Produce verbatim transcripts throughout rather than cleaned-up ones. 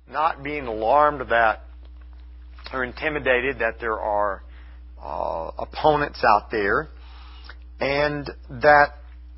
not being alarmed that or intimidated that there are uh, opponents out there, and that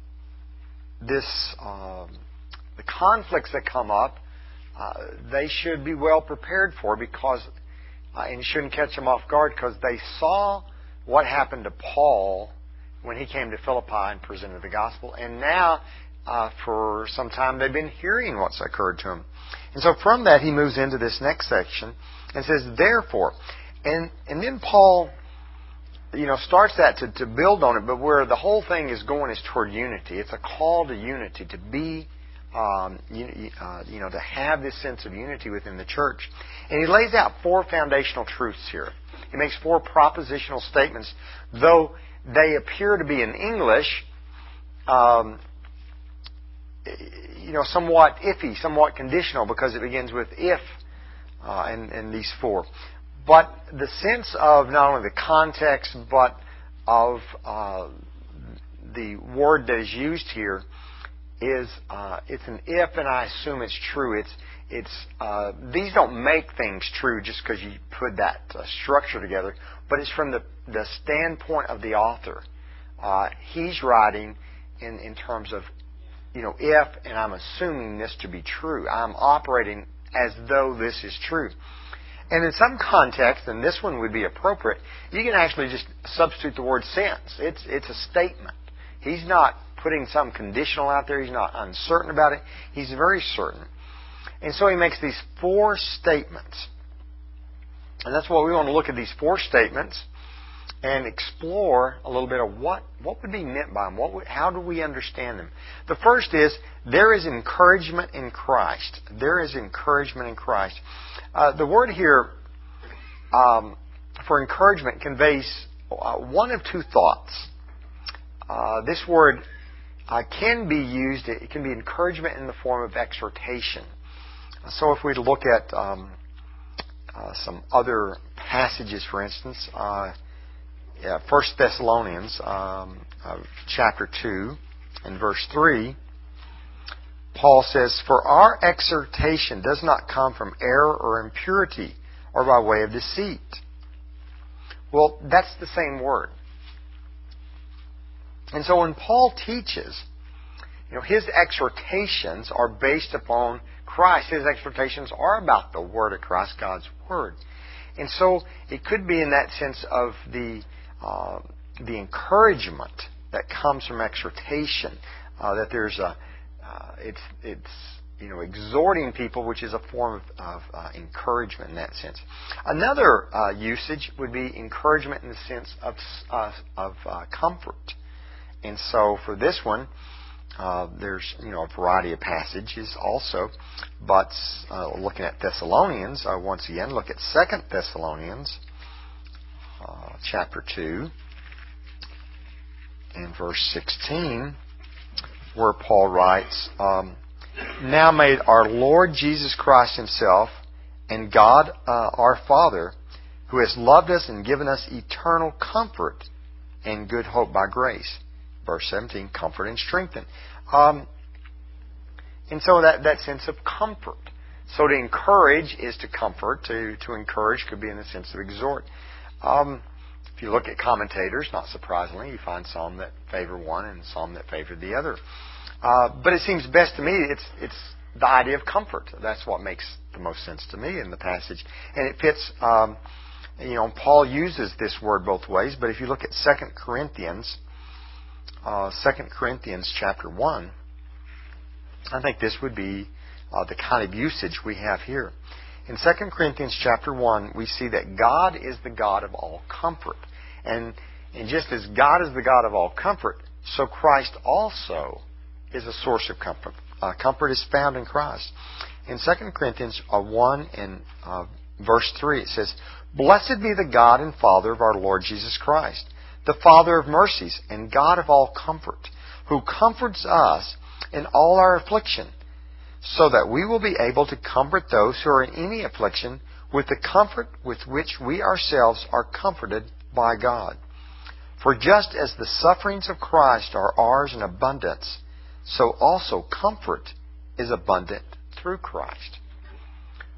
this um, the conflicts that come up, uh, they should be well prepared for, because uh, and you shouldn't catch them off guard, because they saw what happened to Paul when he came to Philippi and presented the gospel, and now uh, for some time they've been hearing what's occurred to him. And so from that he moves into this next section and says, therefore, and and then Paul, you know, starts that to, to build on it, but where the whole thing is going is toward unity. It's a call to unity, to be, um, you, uh, you know, to have this sense of unity within the church. And he lays out four foundational truths here. He makes four propositional statements, though they appear to be in English, um, you know, somewhat iffy, somewhat conditional, because it begins with if, uh, and, and these four. But the sense of not only the context, but of uh, the word that is used here is uh, it's an if, and I assume it's true. It's it's uh, these don't make things true just because you put that uh, structure together, but it's from the the standpoint of the author. Uh, he's writing in in terms of, you know, if, and I'm assuming this to be true. I'm operating as though this is true. And in some context, and this one would be appropriate, you can actually just substitute the word since. It's it's a statement. He's not putting some conditional out there. He's not uncertain about it. He's very certain. And so he makes these four statements. And that's what we want to look at, these four statements, and explore a little bit of what, what would be meant by them. What would, how do we understand them? The first is, there is encouragement in Christ. There is encouragement in Christ. Uh, the word here um, for encouragement conveys uh, one of two thoughts. Uh, this word uh, can be used, it can be encouragement in the form of exhortation. So if we look at um, uh, some other passages, for instance, uh, yeah, First Thessalonians um, uh, chapter two and verse three, Paul says, "For our exhortation does not come from error or impurity or by way of deceit." Well, that's the same word. And so when Paul teaches, you know, his exhortations are based upon Christ. His exhortations are about the Word of Christ, God's Word. And so it could be in that sense of the uh, the encouragement that comes from exhortation, uh, that there's a uh, it's it's you know exhorting people, which is a form of, of uh, encouragement in that sense. Another uh, usage would be encouragement in the sense of uh, of uh, comfort. And so for this one, uh, there's you know a variety of passages also, but uh, looking at Thessalonians, uh, once again look at Second Thessalonians uh, chapter two and verse sixteen, where Paul writes, um, "Now may our Lord Jesus Christ Himself and God uh, our Father, who has loved us and given us eternal comfort and good hope by grace." Verse seventeen, comfort and strengthen. Um, and so that, that sense of comfort. So to encourage is to comfort. To, to encourage could be in the sense of exhort. Um, if you look at commentators, not surprisingly, you find some that favor one and some that favor the other. Uh, but it seems best to me, it's, it's the idea of comfort. That's what makes the most sense to me in the passage. And it fits, um, you know, Paul uses this word both ways, but if you look at Second Corinthians, Uh, Second Corinthians chapter one, I think this would be uh, the kind of usage we have here. In Second Corinthians chapter one, we see that God is the God of all comfort. And, and just as God is the God of all comfort, so Christ also is a source of comfort. Uh, comfort is found in Christ. In Second Corinthians one and uh, verse three, it says, "Blessed be the God and Father of our Lord Jesus Christ, the Father of mercies and God of all comfort, who comforts us in all our affliction, so that we will be able to comfort those who are in any affliction with the comfort with which we ourselves are comforted by God. For just as the sufferings of Christ are ours in abundance, so also comfort is abundant through Christ."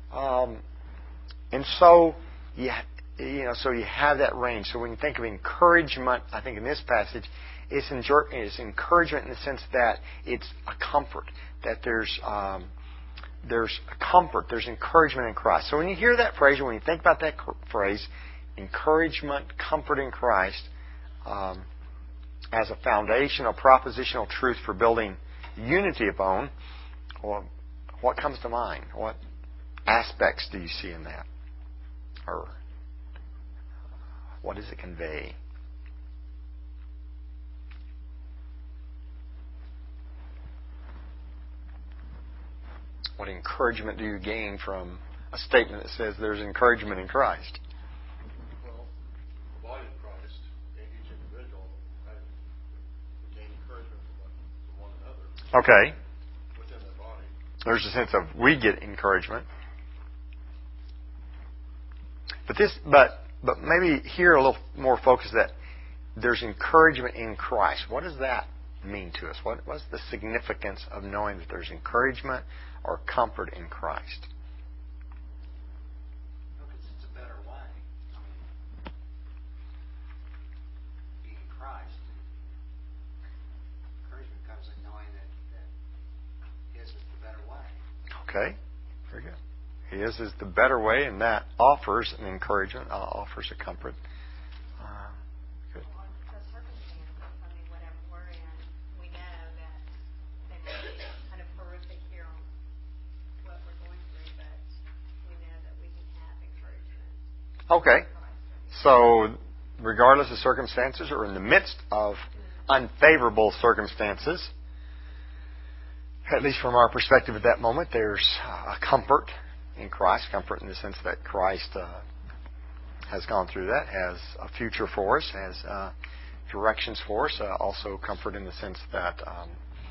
Um, and so, you, you know, so you have that range. So when you think of encouragement, I think in this passage, it's, enjoy, it's encouragement in the sense that it's a comfort, that there's um, there's a comfort, there's encouragement in Christ. So when you hear that phrase, or when you think about that phrase, encouragement, comfort in Christ, um, as a foundational, propositional truth for building unity upon, well, what comes to mind? What aspects do you see in that? Or what does it convey? What encouragement do you gain from a statement that says there's encouragement in Christ? Well, the body of Christ, and each individual, gain encouragement from, from one another. Okay. Within the body. There's a sense of we get encouragement. But this, but but maybe here a little more focus that there's encouragement in Christ. What does that mean to us? What what's the significance of knowing that there's encouragement or comfort in Christ? Because it's a better way. I mean, being Christ, encouragement comes in knowing that, that His is the better way. Okay, very good. His is the better way, and that offers an encouragement, uh, offers a comfort. Uh, good. Well, the circumstances, I mean, whatever we're in, we know that they may be kind of horrific here on what we're going through, but we know that we can have encouragement. Okay. So, regardless of circumstances or in the midst of unfavorable circumstances, at least from our perspective at that moment, there's a comfort in Christ, comfort in the sense that Christ uh, has gone through that, has a future for us, has uh, directions for us, uh, also comfort in the sense that um,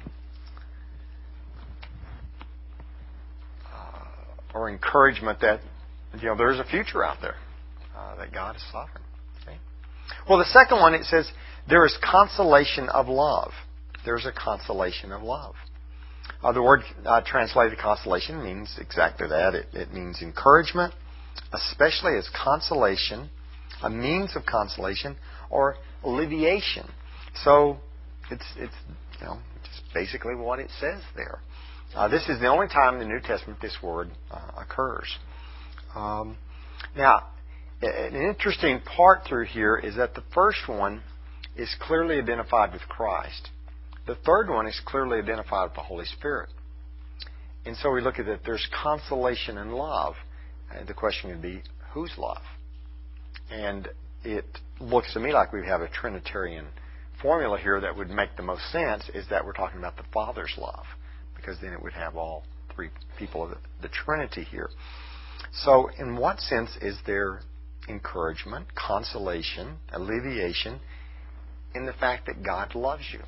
uh, or encouragement that, you know, there's a future out there, uh, that God is sovereign. Okay? Well, the second one, it says, there is consolation of love. There's a consolation of love. Uh, the word uh, translated consolation means exactly that. It, it means encouragement, especially as consolation, a means of consolation, or alleviation. So it's it's you know just basically what it says there. Uh, this is the only time in the New Testament this word uh, occurs. Um, now, an interesting part through here is that the first one is clearly identified with Christ. The third one is clearly identified with the Holy Spirit. And so we look at it, there's consolation in love. And the question would be, whose love? And it looks to me like we have a Trinitarian formula here that would make the most sense, is that we're talking about the Father's love. Because then it would have all three people of the, the Trinity here. So in what sense is there encouragement, consolation, alleviation in the fact that God loves you?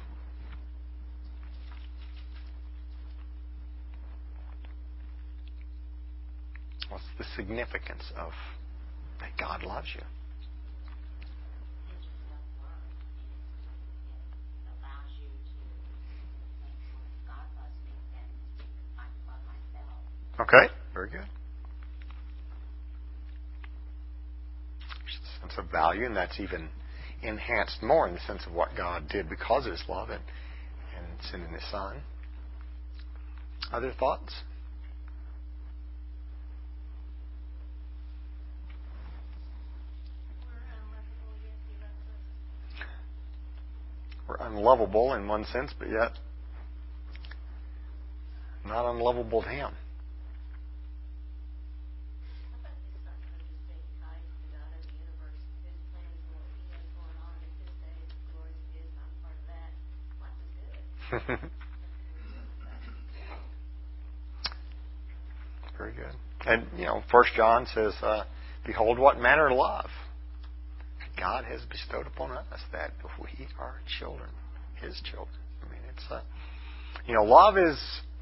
What's the significance of that God loves you? Okay, very good. There's a sense of value, and that's even enhanced more in the sense of what God did because of His love and, and sending His Son. Other thoughts? We're unlovable in one sense, but yet not unlovable to Him. Very good. And, you know, First John says, uh, behold what manner of love God has bestowed upon us, that we are children, His children. I mean, it's, uh, you know, love is,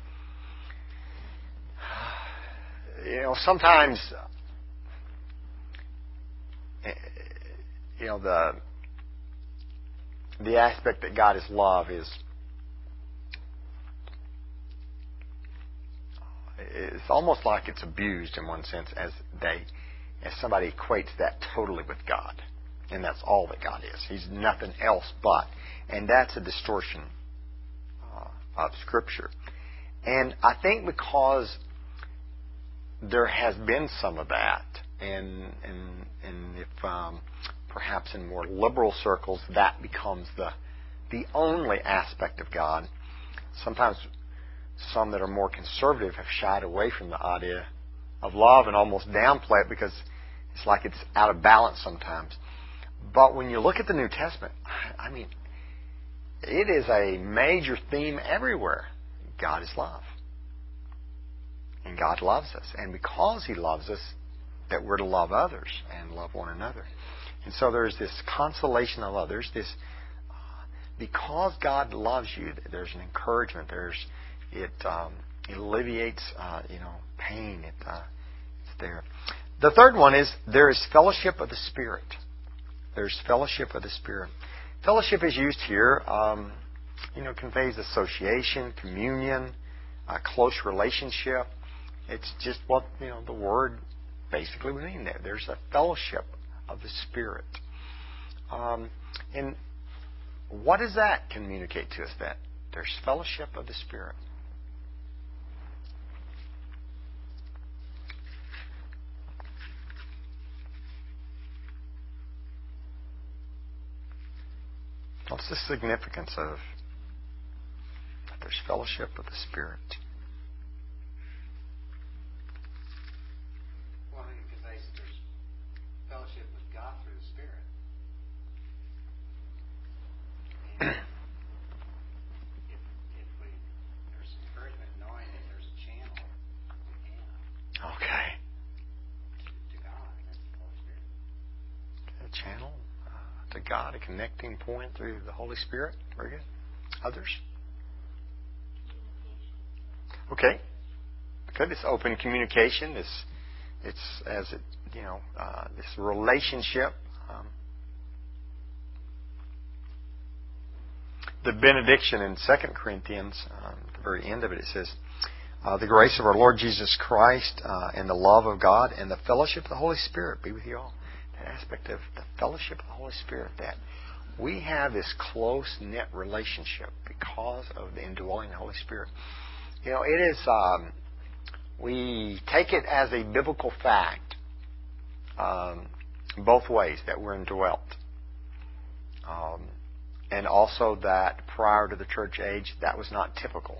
you know, sometimes, you know, the the aspect that God is love is it's almost like it's abused in one sense, as they, as somebody equates that totally with God, and that's all that God is. He's nothing else but, and that's a distortion uh, of Scripture. And I think because there has been some of that, and and and if um, perhaps in more liberal circles that becomes the the only aspect of God. Sometimes some that are more conservative have shied away from the idea of love and almost downplay it because it's like it's out of balance sometimes. But when you look at the New Testament, I mean, it is a major theme everywhere. God is love. And God loves us. And because He loves us, that we're to love others and love one another. And so there's this consolation of others, this because God loves you, there's an encouragement. There's it, um, it alleviates, uh, you know, pain. It, uh, it's there. The third one is there is fellowship of the Spirit. There's fellowship of the Spirit. Fellowship is used here. Um, you know, conveys association, communion, a close relationship. It's just what you know the word basically would mean there. There's a fellowship of the Spirit. Um, and what does that communicate to us? That there's fellowship of the Spirit. What's the significance of that there's fellowship of the Spirit? Well, I mean, because they, there's fellowship with God through the Spirit. And if, if we, there's encouragement knowing that there's a channel we can Okay. to, to God, and that's the Holy Spirit. A channel uh, to God, a connecting point through the Holy Spirit. Very good. Others? Okay. Good. It's open communication. It's it's as it you know uh, this relationship. Um, the benediction in Second Corinthians, um, at the very end of it, it says, uh, "The grace of our Lord Jesus Christ uh, and the love of God and the fellowship of the Holy Spirit be with you all." That aspect of the fellowship of the Holy Spirit, that we have this close-knit relationship because of the indwelling Holy Spirit. You know, it is. Um, we take it as a biblical fact, um, both ways, that we're indwelt, um, and also that prior to the church age, that was not typical.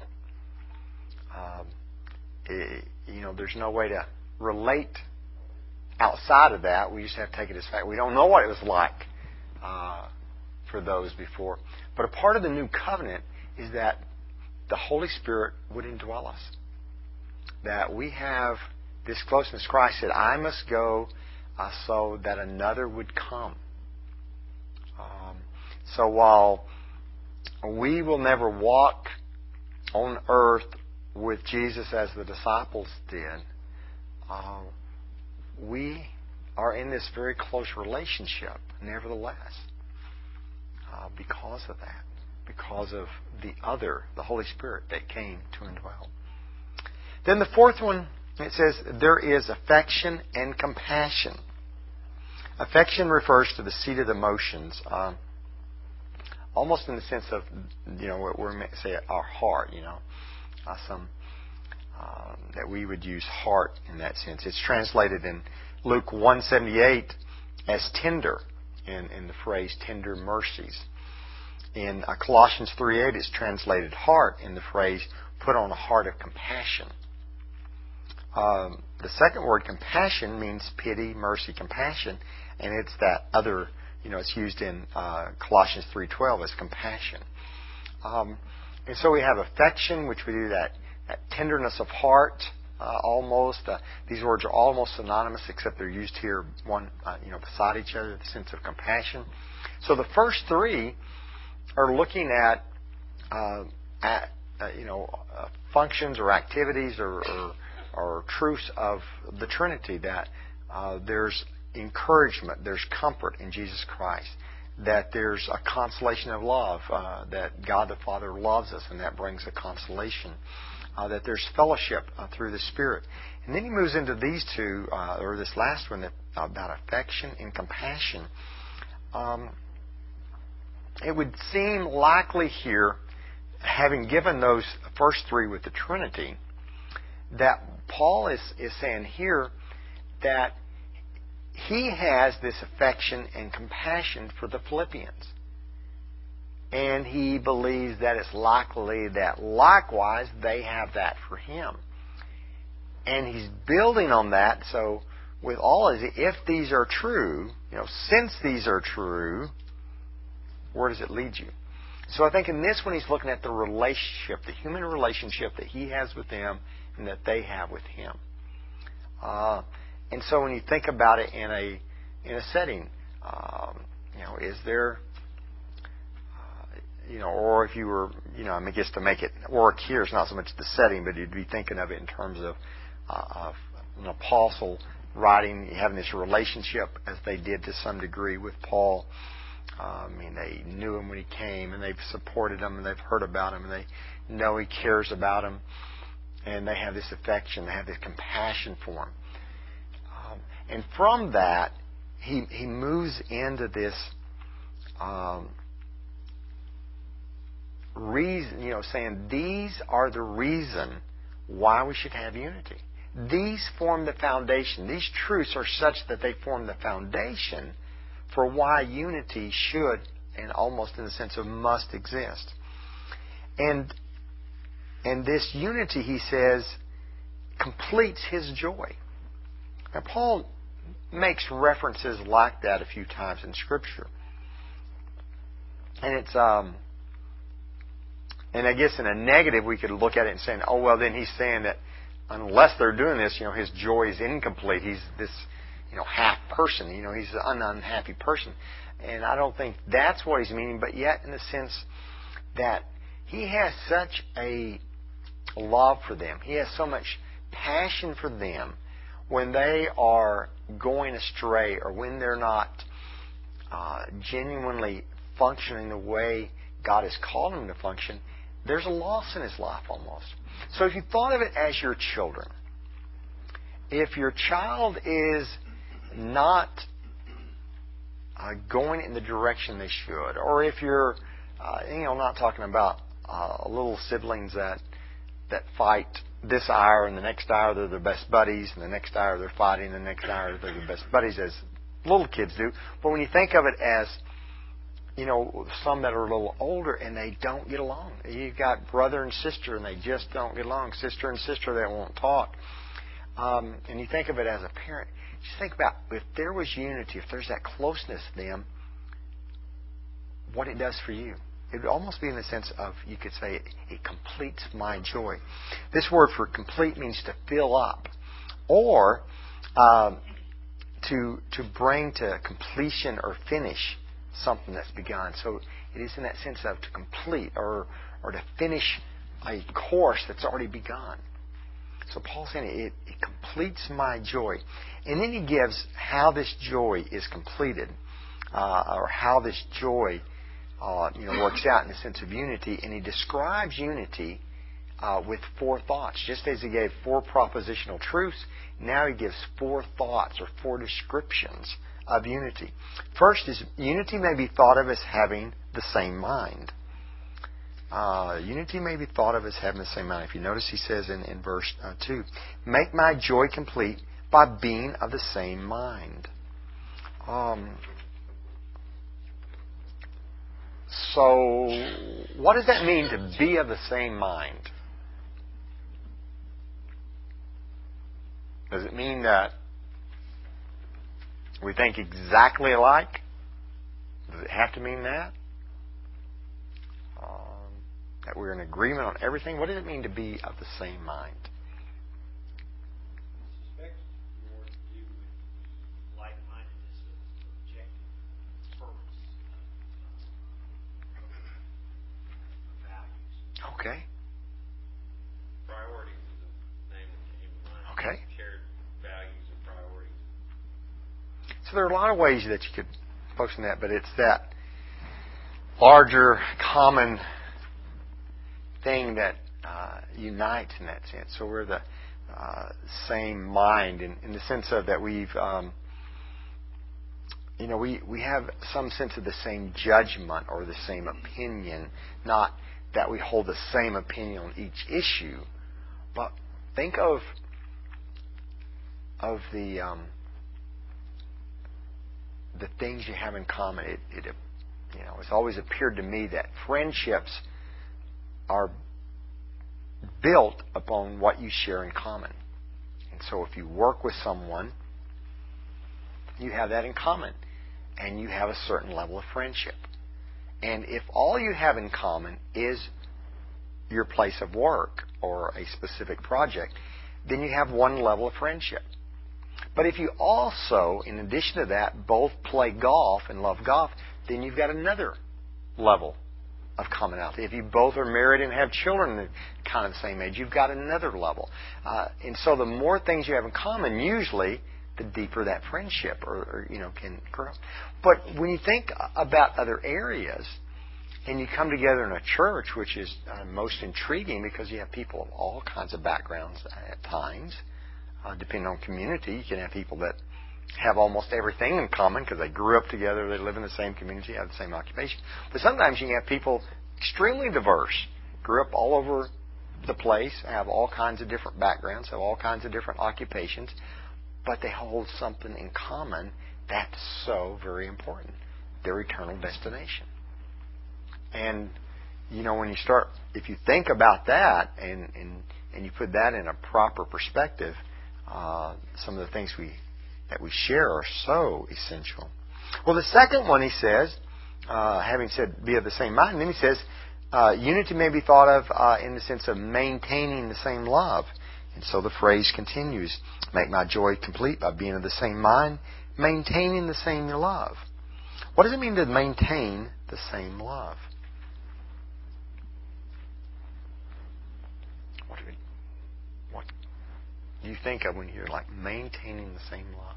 Um, it, you know, there's no way to relate outside of that. We just have to take it as fact. We don't know what it was like uh, for those before, but a part of the new covenant is that the Holy Spirit would indwell us. That we have this closeness. Christ said, "I must go uh, so that another would come." Um, so while we will never walk on earth with Jesus as the disciples did, uh, we are in this very close relationship, nevertheless, uh, because of that. Because of the other, the Holy Spirit that came to indwell. Then the fourth one, it says, there is affection and compassion. Affection refers to the seated emotions, um, almost in the sense of, you know, what we're meant to say, our heart, you know, uh, some um, that we would use heart in that sense. It's translated in Luke one seventy-eight as tender, in, in the phrase tender mercies. In uh, Colossians three eight, it's translated heart in the phrase, put on a heart of compassion. Um, the second word, compassion, means pity, mercy, compassion, and it's that other, you know, it's used in uh, Colossians three twelve as compassion. Um, and so we have affection, which we do that, that tenderness of heart, uh, almost. Uh, these words are almost synonymous, except they're used here, one, uh, you know, beside each other, the sense of compassion. So the first three are looking at, uh, at uh, you know, uh, functions or activities or, or, or truths of the Trinity, that uh, there's encouragement, there's comfort in Jesus Christ, that there's a consolation of love, uh, that God the Father loves us, and that brings a consolation. uh, that there's fellowship uh, through the Spirit. And then he moves into these two, uh, or this last one, that, about affection and compassion. Um, it would seem likely here, having given those first three with the Trinity, that Paul is, is saying here that he has this affection and compassion for the Philippians. And he believes that it's likely that likewise they have that for him. And he's building on that. So with all of it, if these are true, you know, since these are true, where does it lead you? So I think in this one he's looking at the relationship, the human relationship that he has with them and that they have with him. Uh, and so when you think about it in a in a setting, um, you know, is there, uh, you know, or if you were, you know, I guess to make it work here, it's not so much the setting, but you'd be thinking of it in terms of, uh, of an apostle writing, having this relationship as they did to some degree with Paul. Uh, I mean, they knew him when he came, and they've supported him, and they've heard about him, and they know he cares about him, and they have this affection, they have this compassion for him. Um, and from that, he he moves into this um, reason, you know, saying these are the reason why we should have unity. These form the foundation. These truths are such that they form the foundation for why unity should, and almost in the sense of must, exist. And and this unity, he says, completes his joy. Now, Paul makes references like that a few times in Scripture. And it's, um, and I guess in a negative, we could look at it and say, oh, well, then he's saying that unless they're doing this, you know, his joy is incomplete. He's this, you know, half person. You know, he's an unhappy person. And I don't think that's what he's meaning, but yet in the sense that he has such a love for them. He has so much passion for them when they are going astray or when they're not uh, genuinely functioning the way God has called them to function. There's a loss in his life almost. So if you thought of it as your children, if your child is not uh, going in the direction they should, or if you're, uh, you know, not talking about uh, little siblings that that fight this hour and the next hour they're the best buddies, and the next hour they're fighting, and the next hour they're the best buddies, as little kids do. But when you think of it as, you know, some that are a little older and they don't get along. You've got brother and sister and they just don't get along. Sister and sister that won't talk. Um, and you think of it as a parent. Just think about if there was unity, if there's that closeness to them, what it does for you. It would almost be in the sense of, you could say, it, it completes my joy. This word for complete means to fill up, or um, to to bring to completion or finish something that's begun. So it is in that sense of to complete or or to finish a course that's already begun. So Paul's saying it, it completes my joy. And then he gives how this joy is completed, uh, or how this joy uh, you know, works out in the sense of unity. And he describes unity uh, with four thoughts. Just as he gave four propositional truths, now he gives four thoughts or four descriptions of unity. First is unity may be thought of as having the same mind. Uh, unity may be thought of as having the same mind. If you notice, he says in, in verse uh, two, make my joy complete by being of the same mind. Um, so, what does that mean to be of the same mind? Does it mean that we think exactly alike? Does it have to mean that? Um, that we're in agreement on everything? What does it mean to be of the same mind? I suspect it's more to do with like-mindedness of objective purpose of values. Okay. Priorities is a name that came to mind. Okay. Shared values and priorities. So there are a lot of ways that you could focus on that, but it's that larger, common thing that uh, unites in that sense. So we're the uh, same mind in, in the sense of that we've, um, you know, we, we have some sense of the same judgment or the same opinion, not that we hold the same opinion on each issue, but think of of the um, the things you have in common. It, it, you know, it's always appeared to me that friendships are built upon what you share in common. And so if you work with someone, you have that in common, and you have a certain level of friendship. And if all you have in common is your place of work or a specific project, then you have one level of friendship. But if you also, in addition to that, both play golf and love golf, then you've got another level of commonality. If you both are married and have children kind of the same age, you've got another level. Uh, and so the more things you have in common, usually the deeper that friendship or, or you know can grow. But when you think about other areas, and you come together in a church, which is uh, most intriguing because you have people of all kinds of backgrounds at times. Uh, depending on community, you can have people that have almost everything in common because they grew up together, they live in the same community, have the same occupation. But sometimes you can have people extremely diverse, grew up all over the place, have all kinds of different backgrounds, have all kinds of different occupations, but they hold something in common that's so very important, their eternal destination. And, you know, when you start, if you think about that and, and, and you put that in a proper perspective, uh, some of the things we that we share are so essential. Well, the second one he says, uh, having said be of the same mind, and then he says, uh, unity may be thought of uh, in the sense of maintaining the same love. And so the phrase continues, make my joy complete by being of the same mind, maintaining the same love. What does it mean to maintain the same love? What do you, what do you think of when you're like maintaining the same love?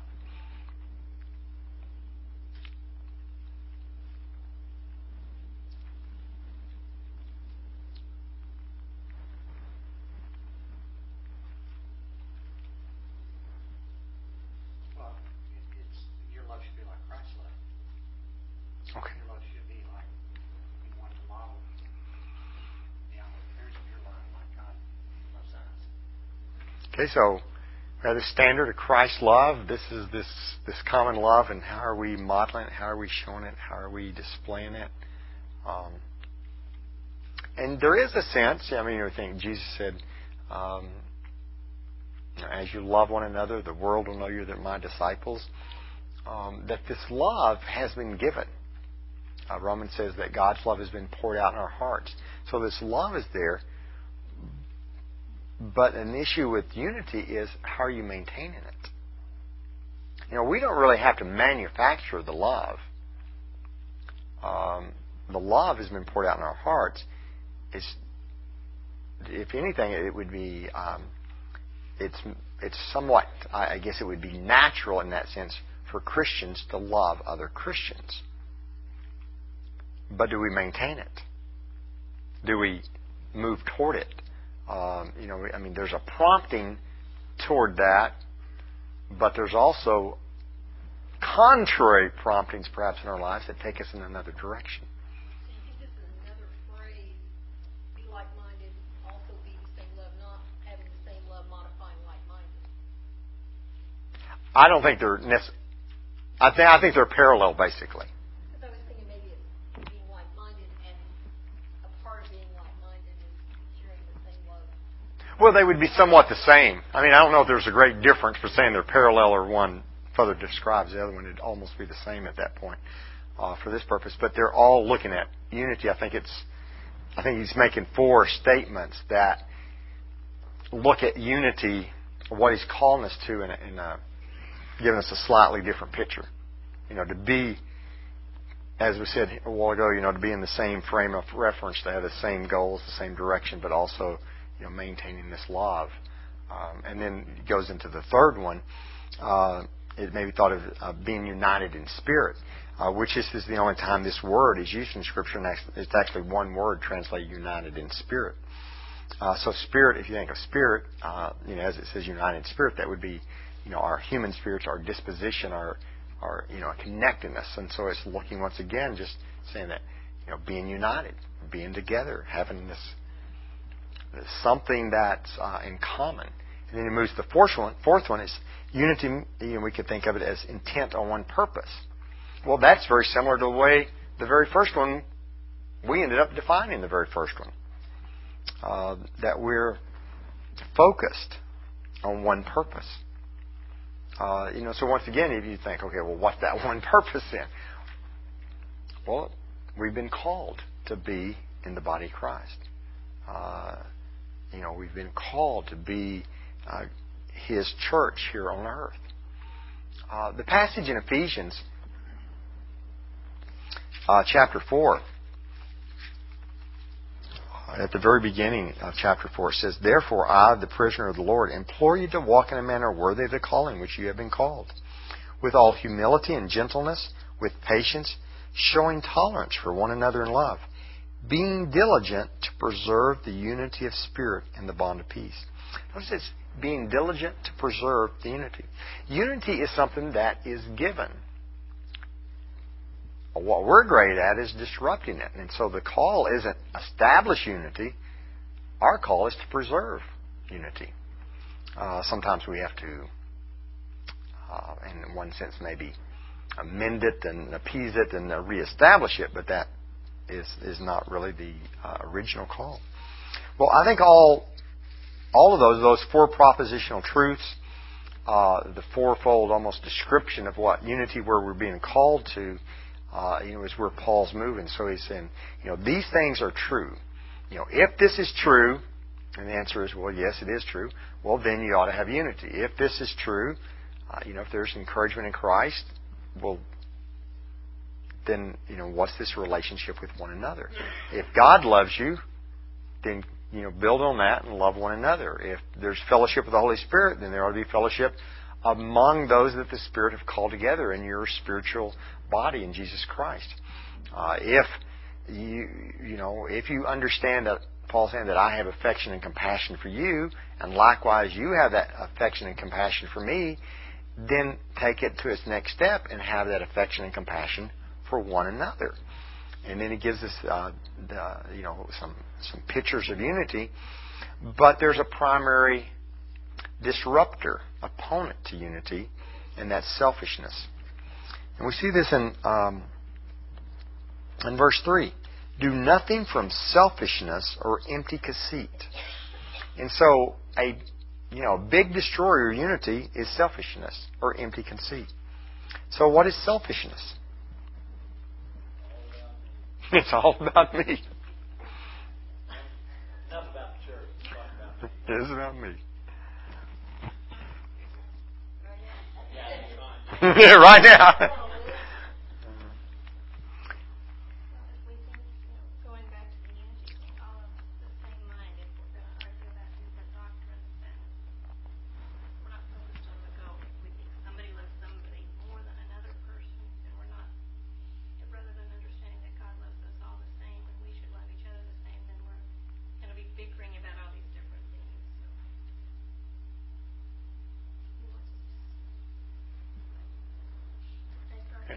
Well, it, it's your love should be like Christ's love. Okay. Your love should be like you want to model the outward appearance of your love like God loves us. Okay, so we have the standard of Christ's love. This is this this common love, and how are we modeling it? How are we showing it? How are we displaying it? Um, and there is a sense. I mean, I think Jesus said, um, "As you love one another, the world will know you're my disciples." Um, that this love has been given. Uh, Romans says that God's love has been poured out in our hearts. So this love is there. But an issue with unity is how are you maintaining it? You know, we don't really have to manufacture the love. Um, the love has been poured out in our hearts. It's, if anything, it would be, um, it's it's somewhat, I guess it would be natural in that sense for Christians to love other Christians. But do we maintain it? Do we move toward it? Um, you know, I mean, there's a prompting toward that, but there's also contrary promptings perhaps in our lives that take us in another direction. So you think this is another phrase, be like-minded, also be the same love, not having the same love modifying like-minded? I don't think they're necessarily, I think, I think they're parallel, basically. Because I was thinking maybe it's being like-minded, and a part of being like-minded is sharing the same love. Well, they would be somewhat the same. I mean, I don't know if there's a great difference for saying they're parallel or one further describes the other one. It'd almost be the same at that point uh, for this purpose. But they're all looking at unity. I think it's, I think he's making four statements that look at unity, what he's calling us to, in, a, in a, giving us a slightly different picture. You know, to be, as we said a while ago, you know, to be in the same frame of reference, to have the same goals, the same direction, but also, you know, maintaining this love. Um, and then it goes into the third one. Uh, it may be thought of uh, being united in spirit, uh, which is, is the only time this word is used in Scripture. And it's actually one word translated united in spirit. Uh, so spirit, if you think of spirit, uh, you know, as it says united spirit, that would be, you know, our human spirits, our disposition, our, our, you know, connectedness. And so it's looking once again, just saying that, you know, being united, being together, having this, this something that's uh, in common. And then it moves to the fourth one. Fourth one is unity. You know, we could think of it as intent on one purpose. Well, that's very similar to the way the very first one, we ended up defining the very first one. Uh, that we're focused on one purpose. Uh, you know, so once again, if you think, okay, well, what's that one purpose then? Well, we've been called to be in the body of Christ. Uh, you know, we've been called to be uh, His church here on earth. Uh, the passage in Ephesians, uh, chapter four, at the very beginning of chapter four, it says, "Therefore I, the prisoner of the Lord, implore you to walk in a manner worthy of the calling which you have been called, with all humility and gentleness, with patience, showing tolerance for one another in love, being diligent to preserve the unity of spirit in the bond of peace." Notice it's being diligent to preserve the unity. Unity is something that is given. What we're great at is disrupting it. And so the call isn't establish unity. Our call is to preserve unity. Uh, sometimes we have to, uh, in one sense, maybe amend it and appease it and uh, reestablish it, but that is is not really the uh, original call. Well, I think all all of those, those four propositional truths, uh, the fourfold almost description of what unity, where we're being called to, Uh, you know, is where Paul's moving. So he's saying, you know, these things are true. You know, if this is true, and the answer is, well, yes, it is true, well, then you ought to have unity. If this is true, uh, you know, if there's encouragement in Christ, well, then, you know, what's this relationship with one another? If God loves you, then, you know, build on that and love one another. If there's fellowship with the Holy Spirit, then there ought to be fellowship among those that the Spirit have called together in your spiritual body in Jesus Christ. Uh, if you you know if you understand that Paul's saying that I have affection and compassion for you, and likewise you have that affection and compassion for me, then take it to its next step and have that affection and compassion for one another. And then he gives us uh, the, you know some some pictures of unity, but there's a primary disruptor, opponent to unity, and that's selfishness. And we see this in um, in verse three. Do nothing from selfishness or empty conceit. And so a you know big destroyer of unity is selfishness or empty conceit. So what is selfishness? It's all about me. Not about the church. It's about me. It is about me. Yeah, Yeah, right now. We think, you know, going back to the unity thing, all of the same mind, if we're going to argue about different doctrines, then we're not focused on the goal. If we think somebody loves somebody more than another person, then we're not, rather than understanding that God loves us all the same and we should love each other the same, then we're going to be bickering about all these different things. So, he wants us to That's right.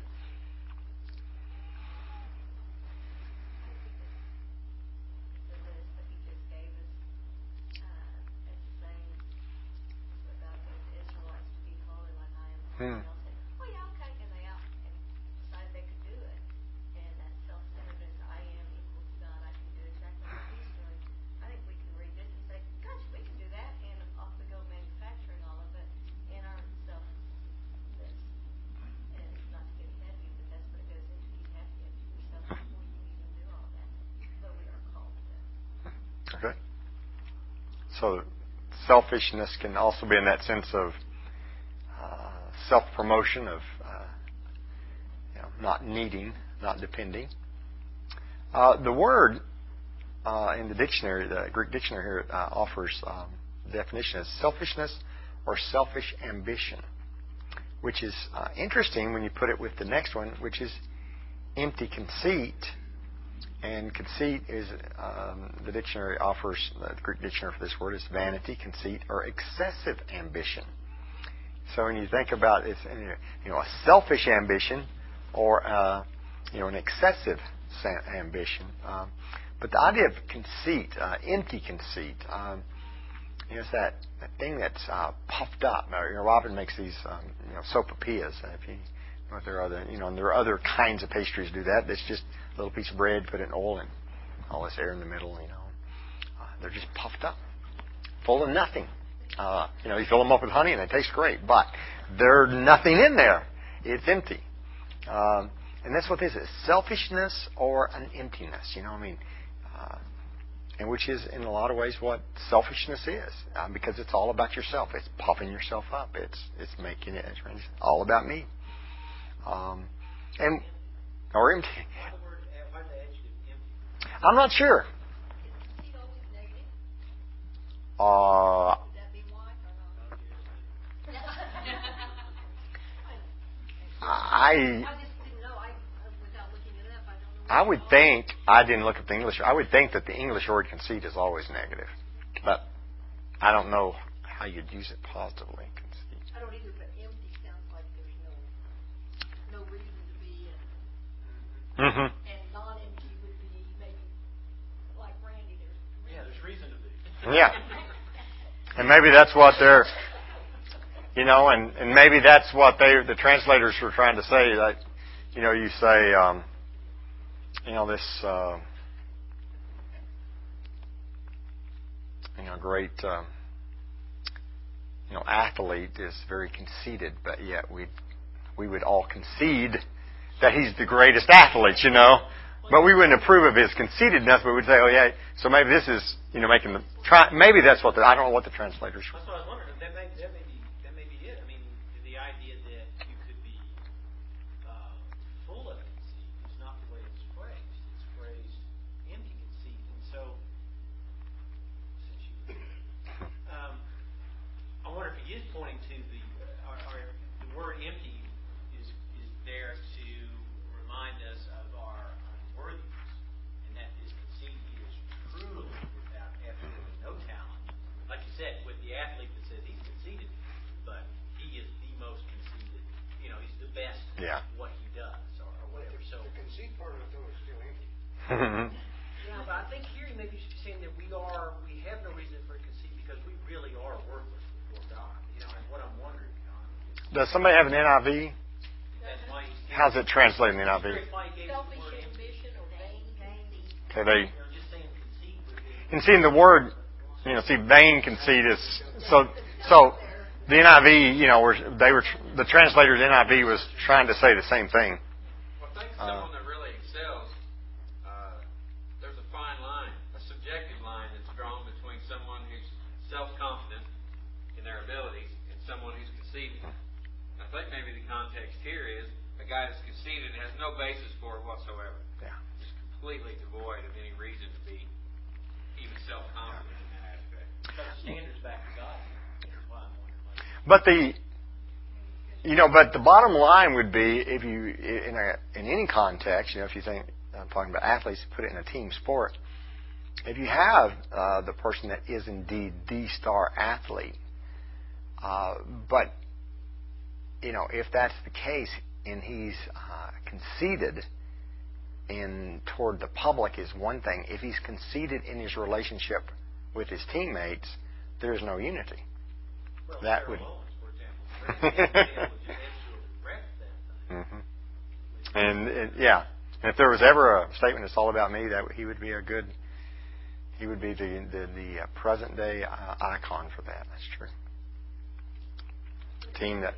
The list that he just gave us, uh, it's the same about the Israelites to be holy like I am. Hmm. And they'll say, oh yeah, okay, and they out and decide they could do it. And that self-centeredness, I am equal to God, I can do exactly what He's doing. I think we can read this and say, gosh, we can do that, and off we go manufacturing all of it in our self-this. And it's not to get happy, but that's what it goes into. You have to get to yourself before you can even do all that. But we are called to that. Okay. So selfishness can also be in that sense of uh, self-promotion, of uh, you know, not needing, not depending. Uh, the word uh, in the dictionary, the Greek dictionary here, uh, offers um, the definition as selfishness or selfish ambition, which is uh, interesting when you put it with the next one, which is empty conceit And conceit is, um, the dictionary offers, the Greek dictionary for this word is vanity, conceit, or excessive ambition. So when you think about it, you know, a selfish ambition or, uh, you know, an excessive ambition. Um, but the idea of conceit, uh, empty conceit, um, you know, it's that, that thing that's uh, puffed up. Now, you know, Robin makes these, um, you know, sopapillas. If you know, there are other, you know, and there are other kinds of pastries do that. It's just a little piece of bread, put it in oil, and all this air in the middle. You know, uh, they're just puffed up, full of nothing. Uh, you know, you fill them up with honey, and they taste great, but there's nothing in there. It's empty. Um, and that's what this is: selfishness or an emptiness. You know, I mean. Uh, And which is, in a lot of ways, what selfishness is, um, because it's all about yourself. It's puffing yourself up. It's it's making it. It's all about me. Um, and or empty. I'm not sure. Is he always negative? Uh, Would that be why or not? I I just didn't know. I, without looking it up, I don't know. I would think I didn't look at the English. I would think that the English word conceit is always negative, but I don't know how you'd use it positively. Conceit. I don't either, but empty sounds like there's no no reason to be, and, Mm-hmm. and non-empty would be maybe like Randy. There's Yeah, there's reason to be. Yeah. And maybe that's what they're, you know, and, and maybe that's what they, the translators were trying to say. That, you know, you say, um, you know, this, uh, you know, great, uh, you know, athlete is very conceited, but yet we we would all concede that he's the greatest athlete, you know. But we wouldn't approve of his conceitedness, but we'd say, oh yeah, so maybe this is, you know, making the, try, maybe that's what the, I don't know what the translators were. That's what I was wondering. That may, that may be that may be it. I mean, the idea that you could be uh, full of conceit is not the way it's phrased. It's phrased empty conceit, and so since you, um, I wonder if he is pointing to the, uh, or, or the word empty is is there to remind us of our unworthiness, and that this conceit is truly without effort and no talent. Like you said, with the athlete that says he's conceited, but he is the most conceited. You know, he's the best Yeah. at what he does, or, or whatever. So, The conceit part of it, though, is still empty. yeah, but I think here he may be saying that we are, we have no reason for conceit because we really are worthless before God. You know, and what I'm wondering, John, Does somebody have an N I V? that's why he's How's it translated in the N I V? That's why he gave us the selfish word empty. ambition or vain, vanity. Okay, they, You know, just saying conceit would be. and seeing the word, you know, see, vain conceit is, so, so, the N I V, you know, were, they were, the translator's N I V was trying to say the same thing. Well, I think Uh, someone that really excels, uh, there's a fine line, a subjective line that's drawn between someone who's self-confident in their abilities and someone who's conceited. I think maybe the context here is a guy that's conceited and has no basis for it whatsoever. Yeah. Just completely devoid of any reason to be even self-confident in that aspect. So the standards back to God. That's why I'm wondering. Like, But the, you know, but the bottom line would be if you, in a, in any context, you know, if you think, I'm talking about athletes, put it in a team sport. If you have uh, the person that is indeed the star athlete, uh, but, you know, if that's the case and he's uh, conceited in toward the public is one thing. If he's conceited in his relationship with his teammates, there's no unity. well, That Sarah would- Owens, for example, very able to wreck that thing. Mm-hmm. And it, yeah, and if there was ever a statement that's all about me, that he would be a good, he would be the the, the uh, present day uh, icon for that. That's true. Team that.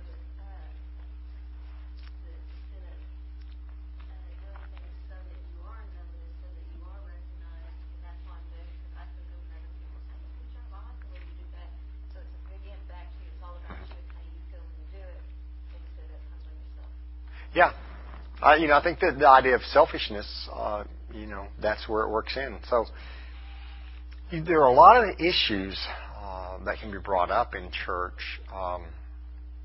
Yeah, uh, you know, I think that the idea of selfishness, uh, you know, that's where it works in. So there are a lot of issues uh, that can be brought up in church um,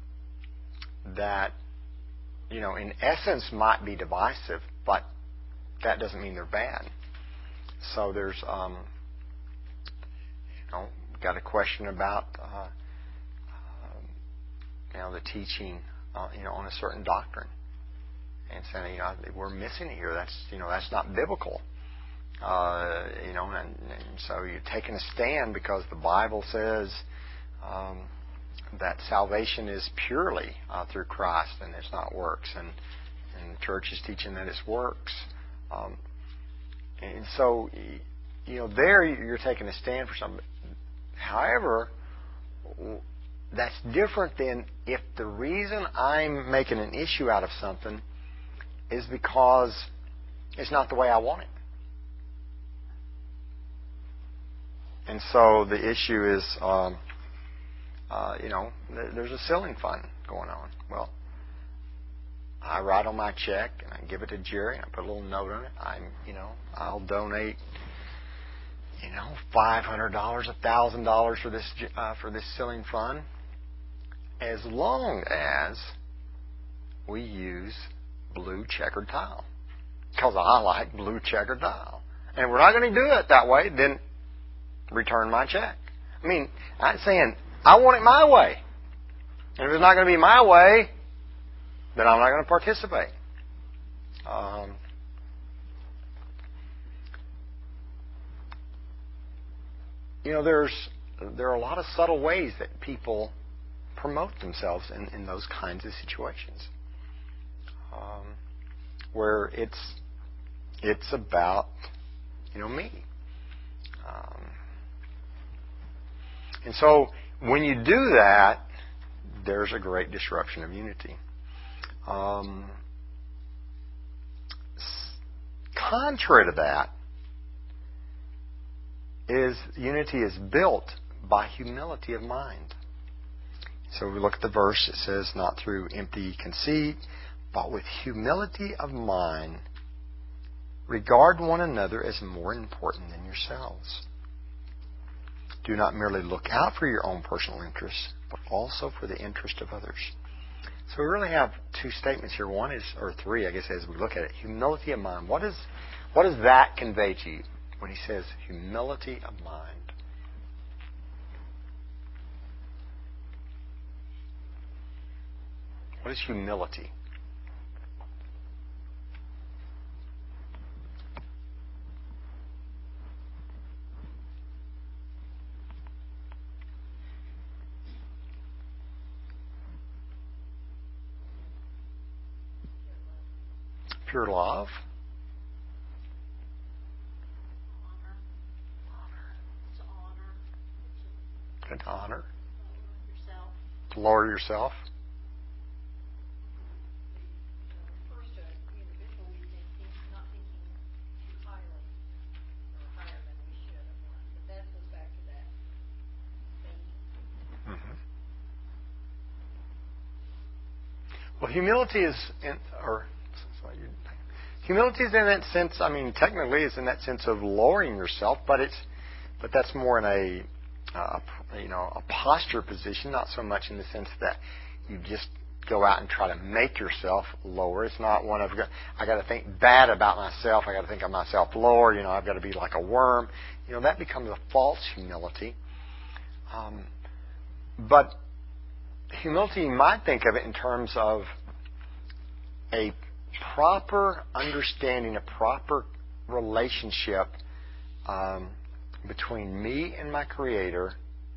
that, you know, in essence might be divisive, but that doesn't mean they're bad. So there's, um, you know, got a question about, uh, um, you know, the teaching, uh, you know, on a certain doctrine, and saying, you know, we're missing it here. That's, you know, that's not biblical. Uh, you know, and, and so you're taking a stand because the Bible says um, that salvation is purely uh, through Christ and it's not works, and and the church is teaching that it's works. Um, and so, you know, there you're taking a stand for something. However, that's different than if the reason I'm making an issue out of something is because it's not the way I want it. And so the issue is, um, uh, you know, there's a ceiling fund going on. Well, I write on my check and I give it to Jerry and I put a little note on it. I'm, you know, I'll donate, you know, five hundred dollars, a thousand dollars for this uh, for this ceiling fund, as long as we use blue checkered tile, because I like blue checkered tile. And if we're not going to do it that way, then return my check. I mean, I'm saying I want it my way. And if it's not going to be my way, then I'm not going to participate. Um, you know, there's there are a lot of subtle ways that people promote themselves in, in those kinds of situations, um, where it's it's about, you know, me. Um, And so when you do that, there's a great disruption of unity. Um, contrary to that is unity is built by humility of mind. So we look at the verse. It says, not through empty conceit, but with humility of mind, regard one another as more important than yourselves. Do not merely look out for your own personal interests, but also for the interest of others. So we really have two statements here. One is, or three, I guess, as we look at it. Humility of mind. What is, what does that convey to you when he says humility of mind? What is humility? Pure love. Honor. Honor. It's honor. It's An honor. yourself. To lower yourself. Refers to individually thinking, not thinking too highly or higher than we should or not. But that goes back to that thinking. Mm-hmm. Well, humility is, in, or humility is in that sense. I mean, technically, it's in that sense of lowering yourself, but it's, but that's more in a, uh, you know, a posture position, not so much in the sense that you just go out and try to make yourself lower. It's not one of, I got to think bad about myself. I got to think of myself lower. You know, I've got to be like a worm. You know, that becomes a false humility. Um, but humility, you might think of it in terms of a proper understanding, a proper relationship um, between me and my Creator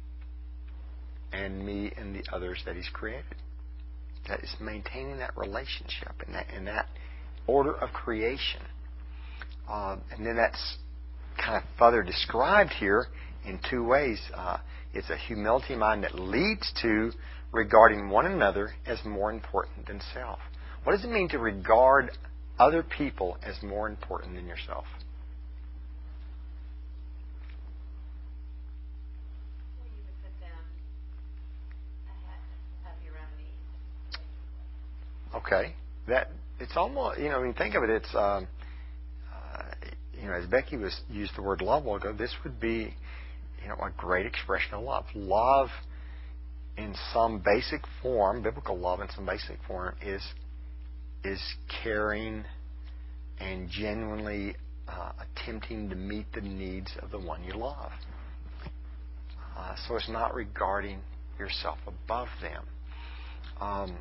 and me and the others that He's created. That is maintaining that relationship and that, in that order of creation. Uh, and then that's kind of further described here in two ways. Uh, it's a humility mind that leads to regarding one another as more important than self. What does it mean to regard other people as more important than yourself? Well, you would put them ahead of your own needs. Okay, that it's almost, you know, I mean, think of it. It's um, uh, you know, as Becky was used the word love a while ago. This would be, you know, a great expression of love. Love, in some basic form, biblical love in some basic form, is is caring and genuinely uh, attempting to meet the needs of the one you love. Uh, so it's not regarding yourself above them. Um,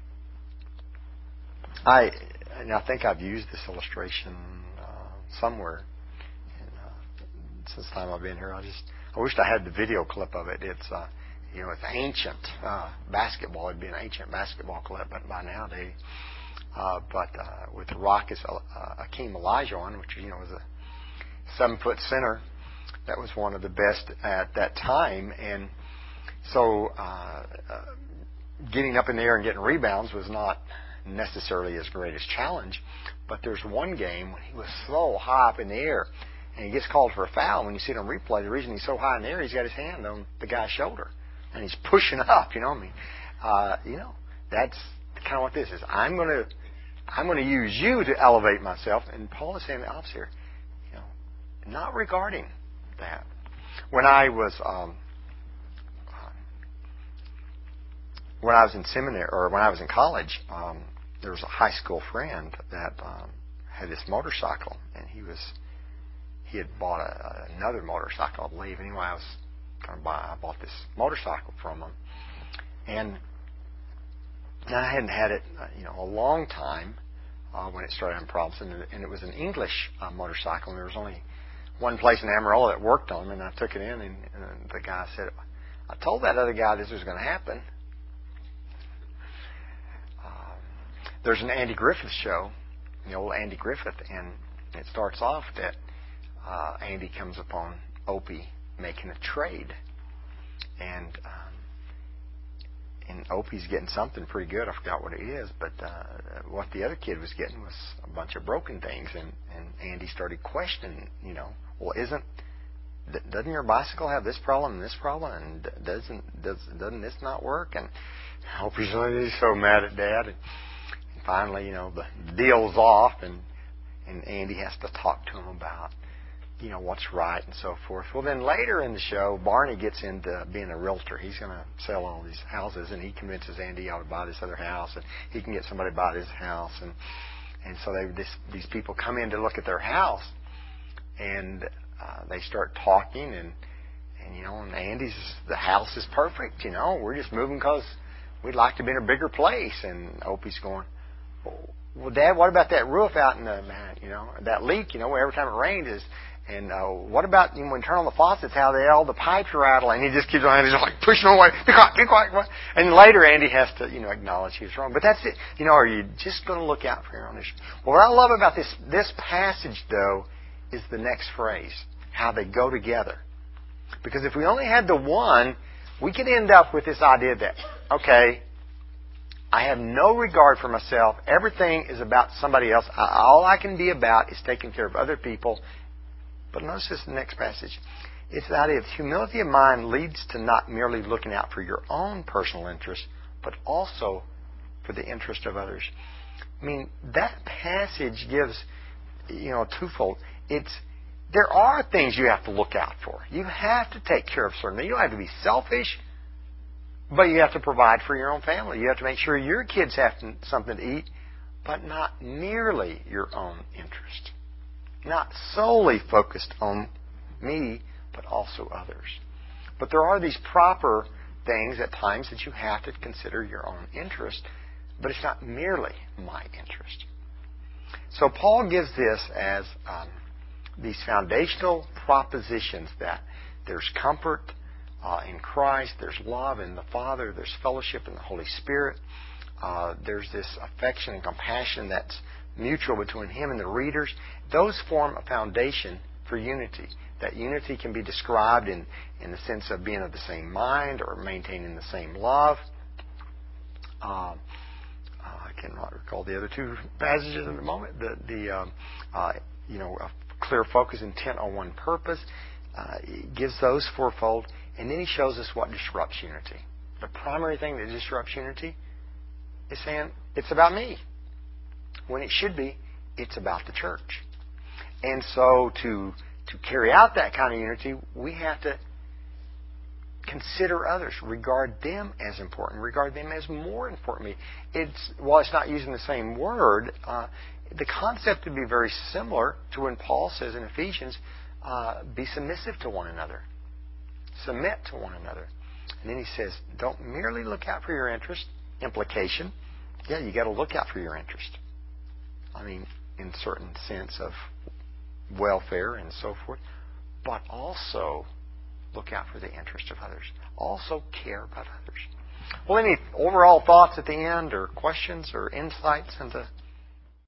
I and I think I've used this illustration uh, somewhere in, uh, since the time I've been here. I just I wished I had the video clip of it. It's uh, you know it's ancient uh, basketball. It'd be an ancient basketball clip, but by nowadays. Uh, but uh, with the Rockets, uh, Akeem Olajuwon, which you know was a seven-foot center, that was one of the best at that time, and so uh, uh, getting up in the air and getting rebounds was not necessarily his greatest challenge. But there's one game when he was so high up in the air, and he gets called for a foul. When you see it on replay, the reason he's so high in the air, he's got his hand on the guy's shoulder, and he's pushing up. You know, I mean, uh, you know, that's kind of what this is. I'm going to, I'm going to use you to elevate myself. And Paul is saying the opposite here. You know, not regarding that. When I was, um, when I was in seminary or when I was in college, um, there was a high school friend that um, had this motorcycle, and he was, he had bought a, another motorcycle, I believe. Anyway, I was going to buy, I bought this motorcycle from him, and. And I hadn't had it, uh, you know, a long time uh, when it started having problems, and, and it was an English uh, motorcycle, and there was only one place in Amarillo that worked on them, and I took it in, and, and the guy said, "I told that other guy this was going to happen." Um, there's an Andy Griffith show, the old Andy Griffith, and it starts off that uh, Andy comes upon Opie making a trade, and um, And Opie's getting something pretty good. I forgot what it is, but uh, what the other kid was getting was a bunch of broken things. And, and Andy started questioning, you know, well, isn't doesn't your bicycle have this problem and this problem, and doesn't does, doesn't this not work? And Opie's he's so mad at Dad. And finally, you know, the deal's off, and and Andy has to talk to him about, you know, what's right and so forth. Well, then later in the show, Barney gets into being a realtor. He's going to sell all these houses, and he convinces Andy he ought to buy this other house, and he can get somebody to buy this house. And and so they this, these people come in to look at their house, and uh, they start talking, and and you know, and Andy's the house is perfect. You know, we're just moving because we'd like to be in a bigger place. And Opie's going, well, Dad, what about that roof out in the, you know, that leak? You know, every time it rains is. And uh, what about, you know, when you turn on the faucets, how they all the pipes rattle, and he just keeps on, he's just like pushing away. Be quiet, be quiet, be quiet. And later, Andy has to, you know, acknowledge he was wrong. But that's it. You know, are you just going to look out for your own issue? Well, what I love about this this passage, though, is the next phrase, how they go together. Because if we only had the one, we could end up with this idea that, okay, I have no regard for myself. Everything is about somebody else. I, all I can be about is taking care of other people. But notice this in the next passage. It's the idea of humility of mind leads to not merely looking out for your own personal interest, but also for the interest of others. I mean, that passage gives, you know, twofold. It's there are things you have to look out for. You have to take care of certain things. You don't have to be selfish, but you have to provide for your own family. You have to make sure your kids have something to eat, but not merely your own interest. Not solely focused on me, but also others. But there are these proper things at times that you have to consider your own interest, but it's not merely my interest. So Paul gives this as um, these foundational propositions that there's comfort uh, in Christ, there's love in the Father, there's fellowship in the Holy Spirit, uh, there's this affection and compassion that's mutual between him and the readers. Those form a foundation for unity. That unity can be described in, in the sense of being of the same mind or maintaining the same love. Uh, I cannot recall the other two passages at the moment. The, the um, uh, you know, a clear focus, intent on one purpose. Uh, it gives those fourfold, and then he shows us what disrupts unity. The primary thing that disrupts unity is saying it's about me, when it should be, it's about the church. And so to to carry out that kind of unity, we have to consider others, regard them as important, regard them as more important to me. It's, while it's not using the same word, uh, the concept would be very similar to when Paul says in Ephesians, uh, be submissive to one another. Submit to one another. And then he says, don't merely look out for your interest. Implication, yeah, you got to look out for your interest. I mean, in certain sense of welfare and so forth, but also look out for the interest of others. Also care about others. Well, any overall thoughts at the end, or questions or insights into